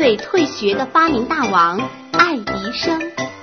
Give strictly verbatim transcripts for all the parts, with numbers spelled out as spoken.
对退学的发明大王爱迪生。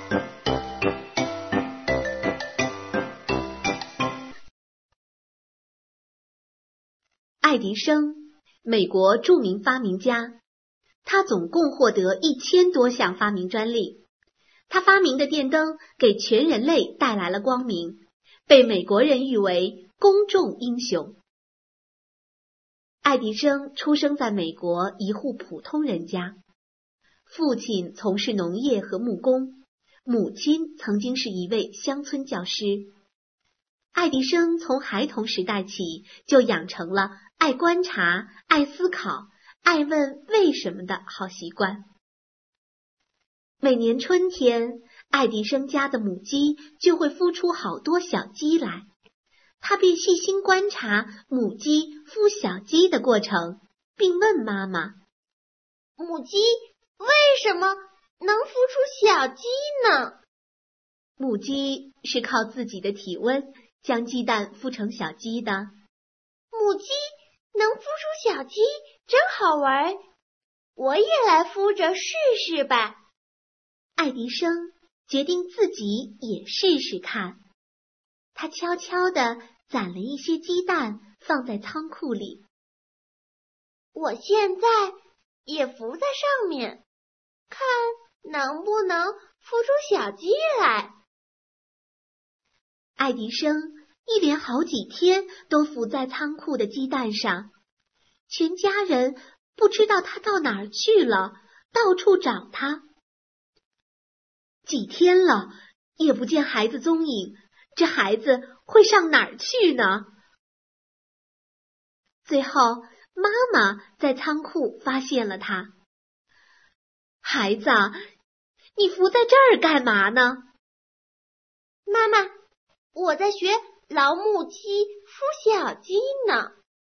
爱迪生，美国著名发明家，他总共获得一千多项发明专利。他发明的电灯给全人类带来了光明，被美国人誉为公众英雄。爱迪生出生在美国一户普通人家，父亲从事农业和木工，母亲曾经是一位乡村教师。爱迪生从孩童时代起就养成了爱观察、爱思考、爱问为什么的好习惯。每年春天，爱迪生家的母鸡就会孵出好多小鸡来，他便细心观察母鸡孵小鸡的过程，并问妈妈： 母鸡为什么能孵出小鸡呢？ 母鸡是靠自己的体温将鸡蛋孵成小鸡的。 母鸡能孵出小鸡，真好玩，我也来孵着试试吧。 爱迪生决定自己也试试看。他悄悄地攒了一些鸡蛋放在仓库里。 我现在也浮在上面，看能不能孵出小鸡来。 爱迪生一连好几天都浮在仓库的鸡蛋上，全家人不知道他到哪儿去了，到处找他。几天了，也不见孩子踪影，这孩子会上哪儿去呢？最后，妈妈在仓库发现了他。孩子，你浮在这儿干嘛呢？ 妈妈，我在学老母鸡孵小鸡呢。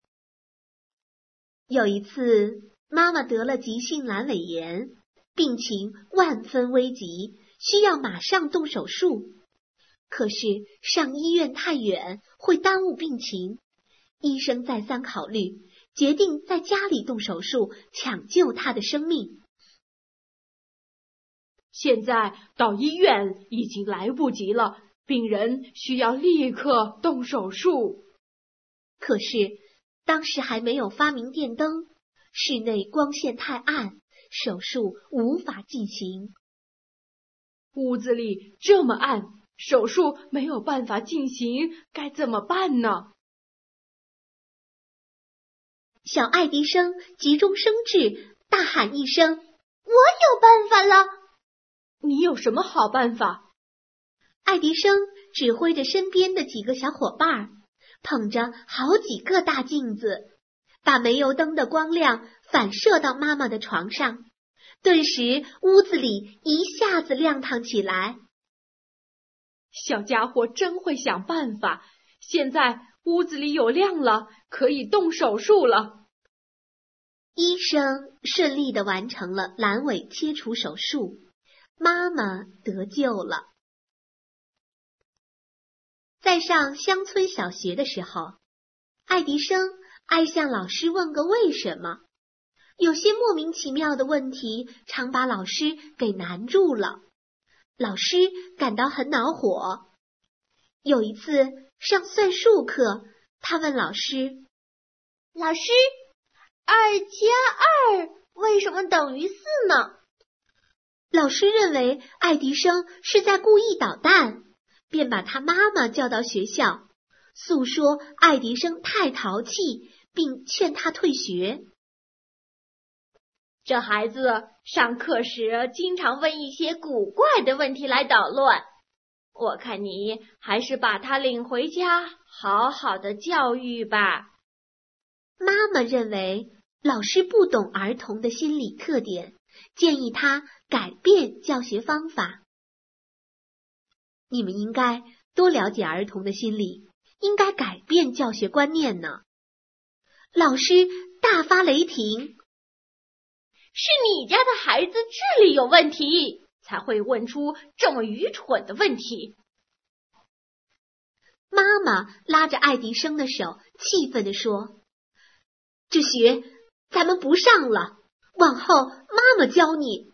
有一次，妈妈得了急性阑尾炎，病情万分危急，需要马上动手术。可是上医院太远，会耽误病情。医生再三考虑，决定在家里动手术，抢救她的生命。 现在到医院已经来不及了，病人需要立刻动手术。 可是当时还没有发明电灯，室内光线太暗，手术无法进行。 屋子里这么暗，手术没有办法进行，该怎么办呢？ 小爱迪生急中生智，大喊一声：“我有办法了！” 你有什么好办法？ 爱迪生指挥着身边的几个小伙伴，捧着好几个大镜子，把煤油灯的光亮反射到妈妈的床上，顿时屋子里一下子亮堂起来。 小家伙真会想办法，现在屋子里有亮了，可以动手术了。 医生顺利地完成了阑尾切除手术，妈妈得救了。在上乡村小学的时候，爱迪生爱向老师问个为什么，有些莫名其妙的问题常把老师给难住了，老师感到很恼火。有一次上算术课，他问老师：“ 老师，二加二为什么等于四呢？” 老师认为爱迪生是在故意捣蛋，便把他妈妈叫到学校，诉说爱迪生太淘气，并劝他退学。 这孩子上课时经常问一些古怪的问题来捣乱，我看你还是把他领回家，好好的教育吧。 妈妈认为老师不懂儿童的心理特点，建议他改变教学方法。你们应该多了解儿童的心理，应该改变教学观念呢。老师大发雷霆：“ 是你家的孩子智力有问题，才会问出这么愚蠢的问题。” 妈妈拉着爱迪生的手，气愤地说：“这学咱们不上了，往后妈妈教你。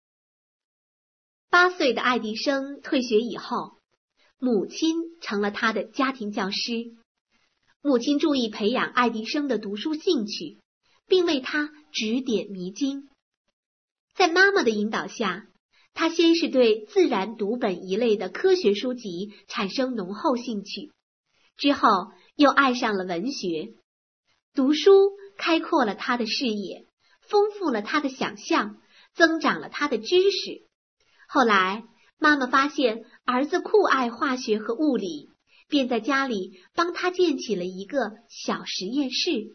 八岁的爱迪生退学以后，母亲成了他的家庭教师。母亲注意培养爱迪生的读书兴趣，并为他指点迷津。在妈妈的引导下，他先是对自然读本一类的科学书籍产生浓厚兴趣，之后又爱上了文学。读书开阔了他的视野，丰富了他的想象，增长了他的知识。后来，妈妈发现儿子酷爱化学和物理，便在家里帮他建起了一个小实验室。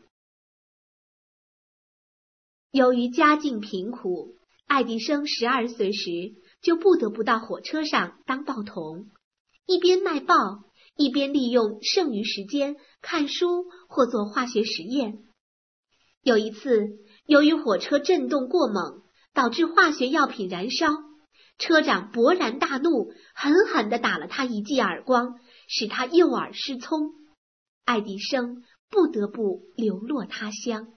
由于家境贫苦，爱迪生十二岁时就不得不到火车上当报童，一边卖报，一边利用剩余时间看书或做化学实验。有一次，由于火车震动过猛，导致化学药品燃烧，车长勃然大怒，狠狠地打了他一记耳光，使他右耳失聪。爱迪生不得不流落他乡。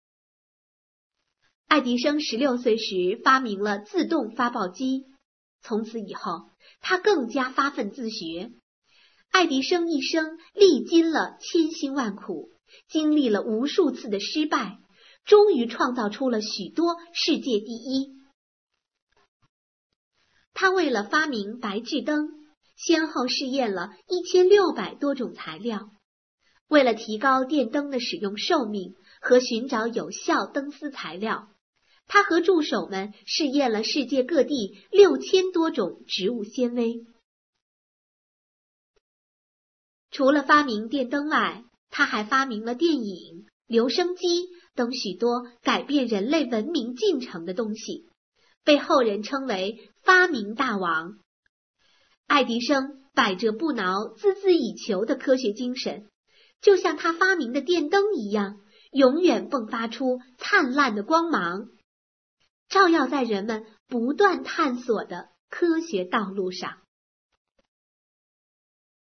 爱迪生十六岁时发明了自动发报机，从此以后，他更加发奋自学。爱迪生一生历经了千辛万苦，经历了无数次的失败，终于创造出了许多世界第一。他为了发明白炽灯，先后试验了一千六百多种材料。为了提高电灯的使用寿命和寻找有效灯丝材料，他和助手们试验了世界各地六千多种植物纤维。除了发明电灯外，他还发明了电影、留声机等许多改变人类文明进程的东西，被后人称为发明大王。爱迪生百折不挠、孜孜以求的科学精神，就像他发明的电灯一样，永远迸发出灿烂的光芒，照耀在人们不断探索的科学道路上。